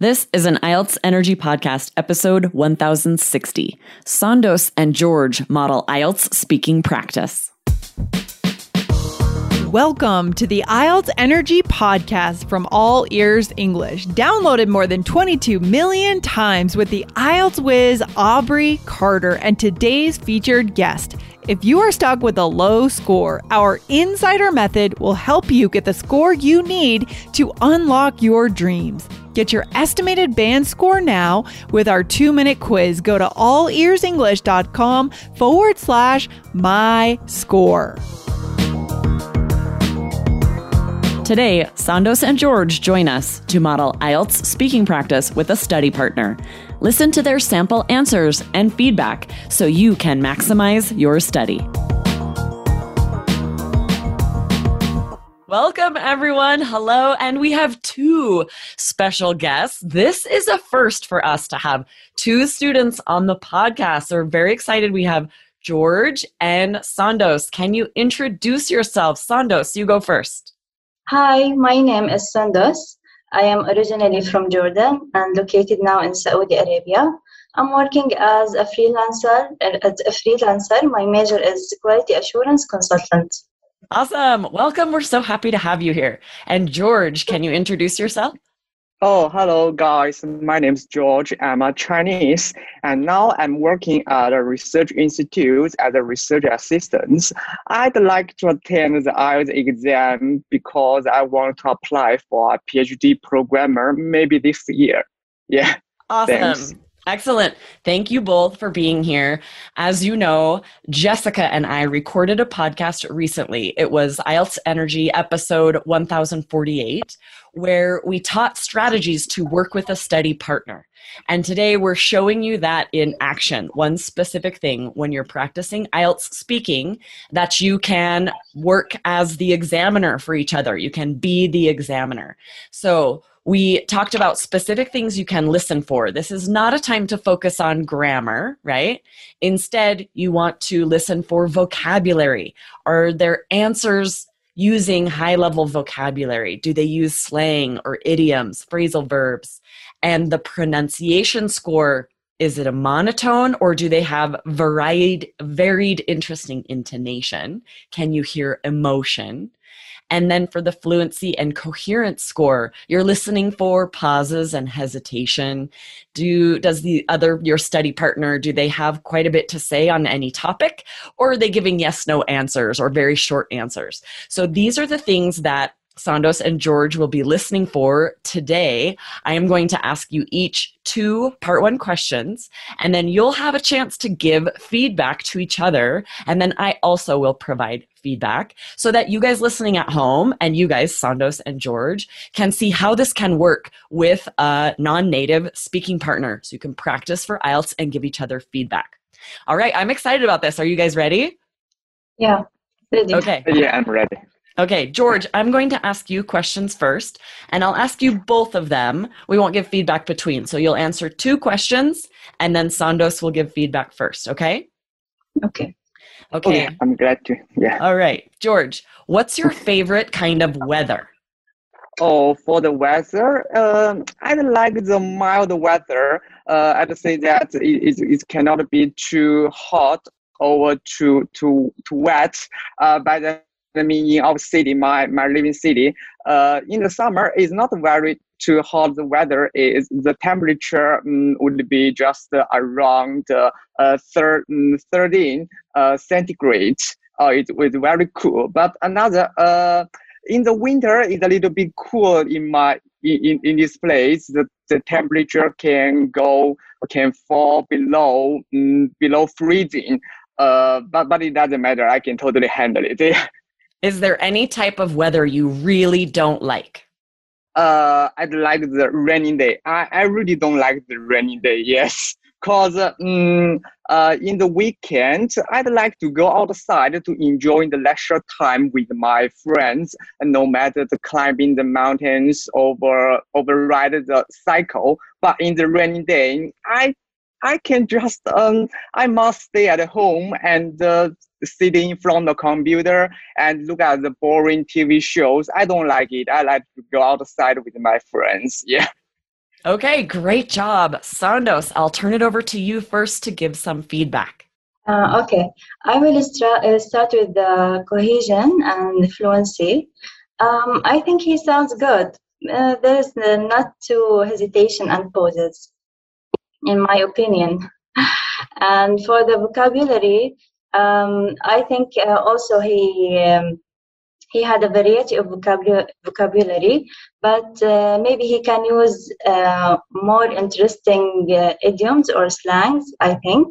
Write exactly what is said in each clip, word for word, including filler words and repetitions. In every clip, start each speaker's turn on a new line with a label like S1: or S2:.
S1: This is an I E L T S Energy Podcast, episode one thousand sixty. Sandos and George model I E L T S speaking practice.
S2: Welcome to the I E L T S Energy Podcast from All Ears English, downloaded more than twenty-two million times with the I E L T S whiz Aubrey Carter and today's featured guest. If you are stuck with a low score, our Insider Method will help you get the score you need to unlock your dreams. Get your estimated band score now with our two-minute quiz. Go to allearsenglish.com forward slash my score.
S1: Today, Sandos and George join us to model I E L T S speaking practice with a study partner. Listen to their sample answers and feedback so you can maximize your study. Welcome, everyone. Hello. And we have two special guests. This is a first for us to have two students on the podcast. So we're very excited. We have George and Sandos. Can you introduce yourself? Sandos, you go first.
S3: Hi, my name is Sandos. I am originally from Jordan and located now in Saudi Arabia. I'm working as a freelancer. As a freelancer, my major is quality assurance consultant.
S1: Awesome. Welcome. We're so happy to have you here. And George, can you introduce yourself?
S4: Oh, hello, guys. My name is George. I'm a Chinese, and now I'm working at a research institute as a research assistant. I'd like to attend the I E L T S exam because I want to apply for a PhD programmer maybe this year. Yeah.
S1: Awesome.
S4: Thanks.
S1: Excellent. Thank you both for being here. As you know, Jessica and I recorded a podcast recently. It was I E L T S Energy episode one thousand forty-eight, where we taught strategies to work with a study partner. And today we're showing you that in action, one specific thing when you're practicing I E L T S speaking, that you can work as the examiner for each other. You can be the examiner. So we talked about specific things you can listen for. This is not a time to focus on grammar, right? Instead, you want to listen for vocabulary. Are there answers using high-level vocabulary? Do they use slang or idioms, phrasal verbs? And the pronunciation score, is it a monotone or do they have varied, varied, interesting intonation? Can you hear emotion? And then for the fluency and coherence score, you're listening for pauses and hesitation. Do does the other, your study partner, do they have quite a bit to say on any topic? Or are they giving yes, no answers or very short answers? So these are the things that Sandos and George will be listening for today. I am going to ask you each two part one questions, and then you'll have a chance to give feedback to each other. And then I also will provide feedback so that you guys listening at home and you guys, Sandos and George, can see how this can work with a non-native speaking partner. So you can practice for I E L T S and give each other feedback. All right, I'm excited about this. Are you guys ready?
S3: Yeah, ready.
S1: Okay.
S4: Yeah, I'm ready.
S1: Okay, George, I'm going to ask you questions first, and I'll ask you both of them. We won't give feedback between, so you'll answer two questions, and then Sandos will give feedback first, okay?
S3: Okay.
S1: Okay.
S4: Okay, I'm glad to. Yeah.
S1: All right. George, what's your favorite kind of weather?
S4: Oh, for the weather, um, I like the mild weather. Uh, I'd say that it, it, it cannot be too hot or too too too wet. Uh, by the I mean, in our city, my, my living city, uh, in the summer, it's not very too hot. The weather is, the temperature um, would be just uh, around uh, uh, thir- thirteen uh, centigrade. Uh, it was very cool. But another, uh, in the winter, it's a little bit cool in my in, in this place. The, the temperature can go, can fall below um, below freezing. Uh, but, but it doesn't matter. I can totally handle it.
S1: Is there any type of weather you really don't like?
S4: Uh, I'd like the rainy day. I, I really don't like the rainy day, yes. Because uh, um, uh, in the weekend, I'd like to go outside to enjoy the leisure time with my friends, and no matter the climbing the mountains or override the cycle. But in the rainy day, I I can just, um, I must stay at home and uh, sitting in front of the computer and look at the boring T V shows. I don't like it. I like to go outside with my friends. Yeah.
S1: Okay, great job. Sandos, I'll turn it over to you first to give some feedback.
S3: Uh, okay, I will stra- uh, start with the cohesion and fluency. Um, I think he sounds good. Uh, there is uh, not too hesitation and pauses, in my opinion. And for the vocabulary, um, I think uh, also he um, he had a variety of vocabulary, vocabulary but uh, maybe he can use uh, more interesting uh, idioms or slangs, I think.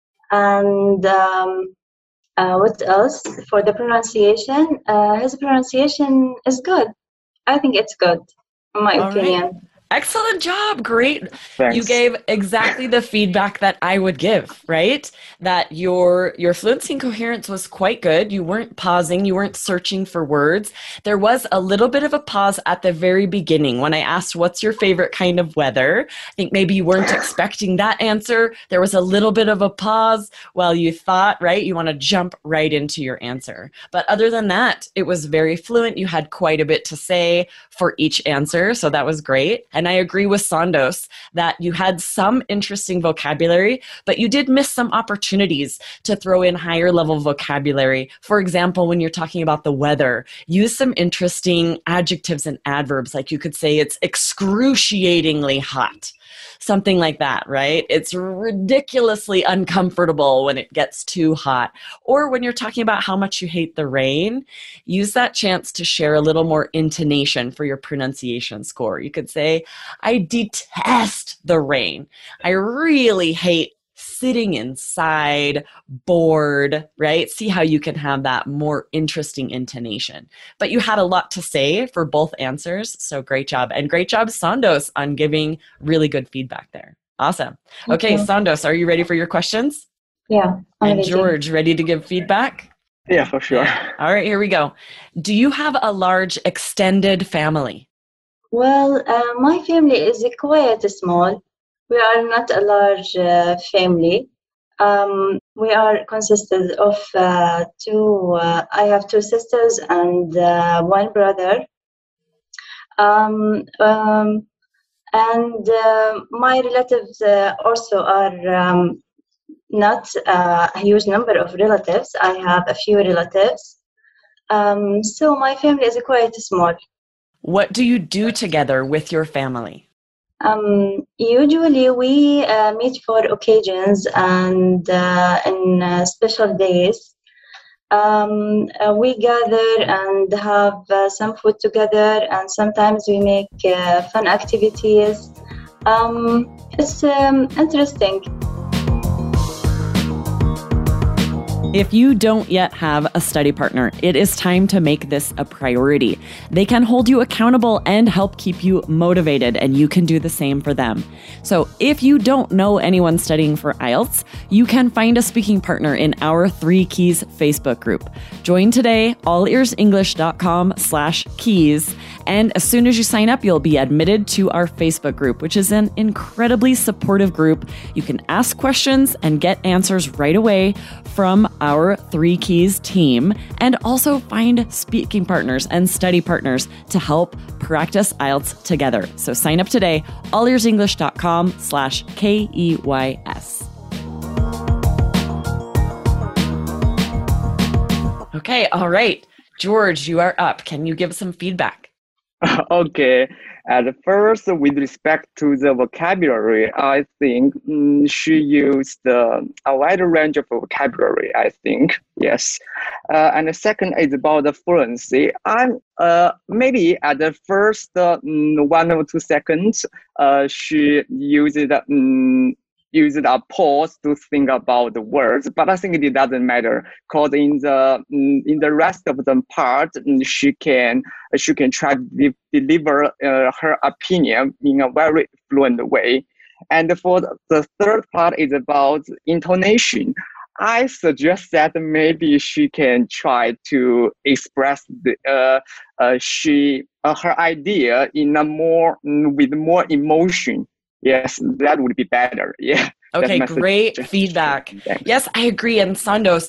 S3: And um, uh, what else? For the pronunciation, uh, his pronunciation is good. I think it's good, in my
S1: All
S3: opinion.
S1: right. Excellent job. Great.
S4: Thanks.
S1: You gave exactly the feedback that I would give, right? That your your fluency and coherence was quite good. You weren't pausing, you weren't searching for words. There was a little bit of a pause at the very beginning when I asked what's your favorite kind of weather. I think maybe you weren't expecting that answer. There was a little bit of a pause while you thought, right? You want to jump right into your answer. But other than that, it was very fluent. You had quite a bit to say for each answer, so that was great. And I agree with Sandos that you had some interesting vocabulary, but you did miss some opportunities to throw in higher level vocabulary. For example, when you're talking about the weather, use some interesting adjectives and adverbs. Like you could say it's excruciatingly hot. Something like that, right? It's ridiculously uncomfortable when it gets too hot. Or when you're talking about how much you hate the rain, use that chance to share a little more intonation for your pronunciation score. You could say, I detest the rain. I really hate sitting inside, bored, right? See how you can have that more interesting intonation. But you had a lot to say for both answers, so great job. And great job, Sandos, on giving really good feedback there. Awesome. Okay,
S3: Okay.
S1: Sandos, are you ready for your questions?
S3: Yeah. I'm
S1: And
S3: ready.
S1: George, ready to give feedback?
S4: Yeah, for sure.
S1: All right, here we go. Do you have a large extended family?
S3: Well, uh, my family is quite small. We are not a large uh, family. Um, we are consisted of uh, two. Uh, I have two sisters and uh, one brother. Um, um, and uh, my relatives uh, also are um, not uh, a huge number of relatives. I have a few relatives. Um, so my family is quite small.
S1: What do you do together with your family?
S3: Um, usually we uh, meet for occasions and uh, in uh, special days. Um, uh, we gather and have uh, some food together, and sometimes we make uh, fun activities. Um, it's um, interesting.
S1: If you don't yet have a study partner, it is time to make this a priority. They can hold you accountable and help keep you motivated, and you can do the same for them. So if you don't know anyone studying for I E L T S, you can find a speaking partner in our Three Keys Facebook group. Join today, allearsenglish.com slash keys. And as soon as you sign up, you'll be admitted to our Facebook group, which is an incredibly supportive group. You can ask questions and get answers right away from our Three Keys team, and also find speaking partners and study partners to help practice I E L T S together. So sign up today, allearsenglish.com slash K E Y S. Okay, all right. George, you are up. Can you give some feedback?
S4: Okay. At first, with respect to the vocabulary, I think mm, she used uh, a wide range of vocabulary, I think, yes. Uh, and the second is about the fluency. I'm uh, maybe at the first uh, one or two seconds, uh, she used um, used a pause to think about the words, but I think it doesn't matter because in the in the rest of the part, she can she can try to de- deliver uh, her opinion in a very fluent way. And for the third part is about intonation. I suggest that maybe she can try to express the uh, uh, she uh, her idea in a more with more emotion. Yes, that would be better. Yeah.
S1: Okay, great feedback.
S4: Thanks.
S1: Yes, I agree. And Sandos,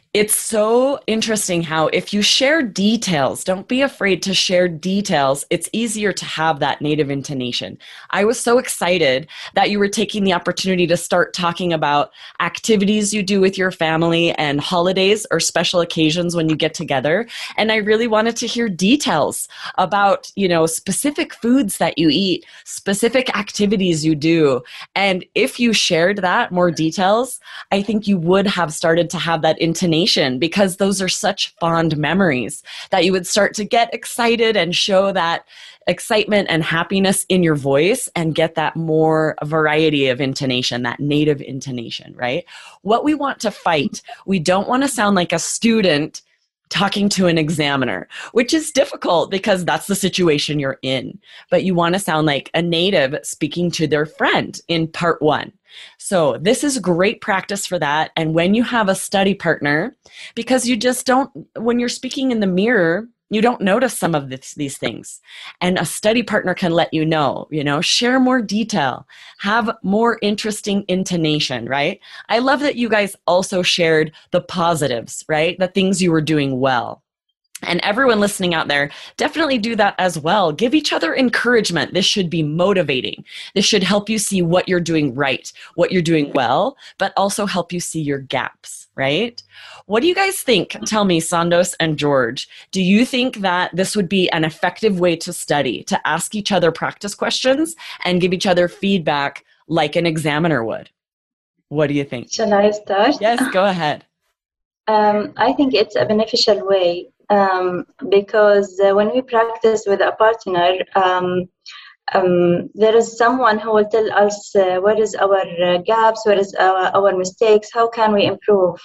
S1: It's so interesting how if you share details, don't be afraid to share details. It's easier to have that native intonation. I was so excited that you were taking the opportunity to start talking about activities you do with your family and holidays or special occasions when you get together. And I really wanted to hear details about, you know, specific foods that you eat, specific activities you do. And if you shared that, more details, I think you would have started to have that intonation, because those are such fond memories that you would start to get excited and show that excitement and happiness in your voice and get that more variety of intonation, that native intonation, right? What we want to fight, we don't want to sound like a student talking to an examiner, which is difficult because that's the situation you're in. But you want to sound like a native speaking to their friend in part one. So this is great practice for that. And when you have a study partner, because you just don't, when you're speaking in the mirror, you don't notice some of this, these things. And a study partner can let you know, you know, share more detail, have more interesting intonation, right? I love that you guys also shared the positives, right? The things you were doing well. And everyone listening out there, definitely do that as well. Give each other encouragement. This should be motivating. This should help you see what you're doing right, what you're doing well, but also help you see your gaps, right? What do you guys think? Tell me, Sandos and George, do you think that this would be an effective way to study, to ask each other practice questions and give each other feedback like an examiner would? What do you think?
S3: Shall I start?
S1: Yes, go ahead.
S3: Um, I think it's a beneficial way. Um, because uh, when we practice with a partner, um, um, there is someone who will tell us uh, what is our uh, gaps, what is our, our mistakes, how can we improve.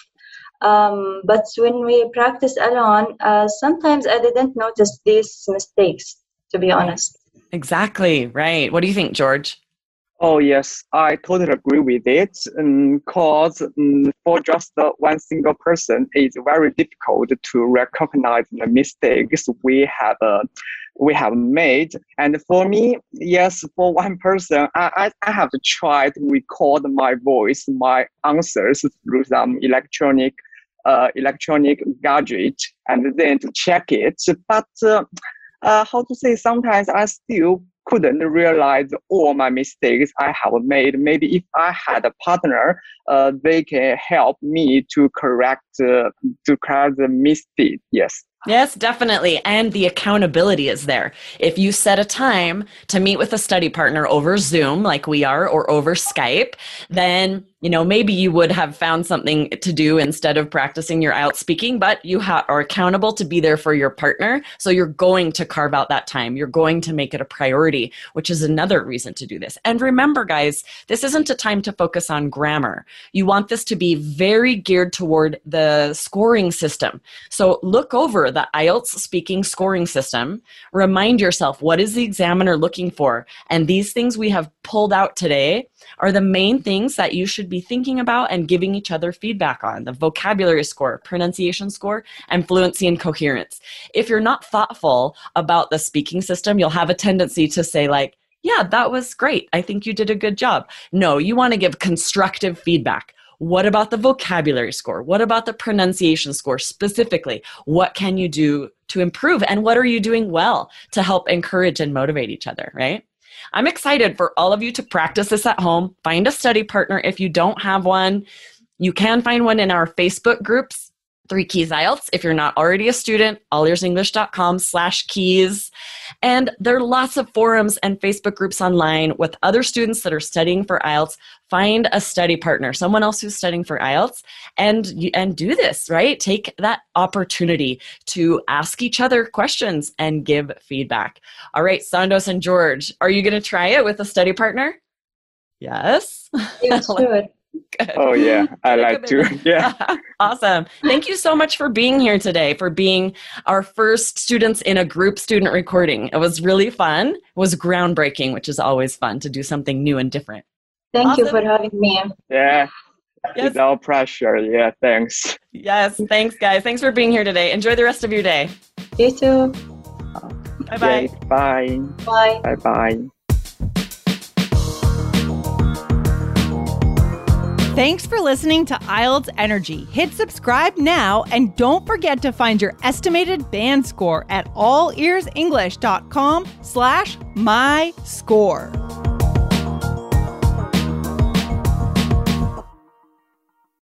S3: Um, but when we practice alone, uh, sometimes I didn't notice these mistakes, to be honest.
S1: Exactly, right. What do you think, George?
S4: Oh, yes, I totally agree with it. Because um, um, for just uh, one single person, it's very difficult to recognize the mistakes we have uh, we have made. And for me, yes, for one person, I, I, I have to try to record my voice, my answers through some electronic uh, electronic gadget, and then to check it. But uh, uh, how to say? Sometimes I still couldn't realize all my mistakes I have made. Maybe if I had a partner, uh, they can help me to correct uh, to correct the mistake. Yes.
S1: Yes, definitely. And the accountability is there. If you set a time to meet with a study partner over Zoom, like we are, or over Skype, then, you know, maybe you would have found something to do instead of practicing your I E L T S speaking, but you ha- are accountable to be there for your partner. So you're going to carve out that time. You're going to make it a priority, which is another reason to do this. And remember, guys, this isn't a time to focus on grammar. You want this to be very geared toward the scoring system. So look over the I E L T S speaking scoring system. Remind yourself, what is the examiner looking for? And these things we have pulled out today are the main things that you should be thinking about and giving each other feedback on: the vocabulary score, pronunciation score, and fluency and coherence. If you're not thoughtful about the speaking system, you'll have a tendency to say like, yeah, that was great. I think you did a good job. No, you want to give constructive feedback. What about the vocabulary score? What about the pronunciation score specifically? What can you do to improve? And what are you doing well to help encourage and motivate each other, right? I'm excited for all of you to practice this at home. Find a study partner if you don't have one. You can find one in our Facebook groups, Three Keys I E L T S. If you're not already a student, allearsenglish.com slash keys. And there are lots of forums and Facebook groups online with other students that are studying for I E L T S. Find a study partner, someone else who's studying for I E L T S, and, and do this, right? Take that opportunity to ask each other questions and give feedback. All right, Sandos and George, are you going to try it with a study partner? Yes?
S3: Yeah, sure.
S1: Good.
S4: Oh, yeah, I like to. Yeah.
S1: Awesome. Thank you so much for being here today, for being our first students in a group student recording. It was really fun. It was groundbreaking, which is always fun to do something new and different.
S3: Thank
S1: Awesome.
S3: you for having me.
S4: Yeah.
S1: Yes.
S4: It's our pleasure. Yeah, thanks.
S1: Yes. Thanks, guys. Thanks for being here today. Enjoy the rest of your day.
S3: You too.
S1: Bye-bye.
S4: Okay, bye.
S3: Bye.
S4: Bye-bye.
S2: Thanks for listening to I E L T S Energy. Hit subscribe now and don't forget to find your estimated band score at all ears english dot com slash my score.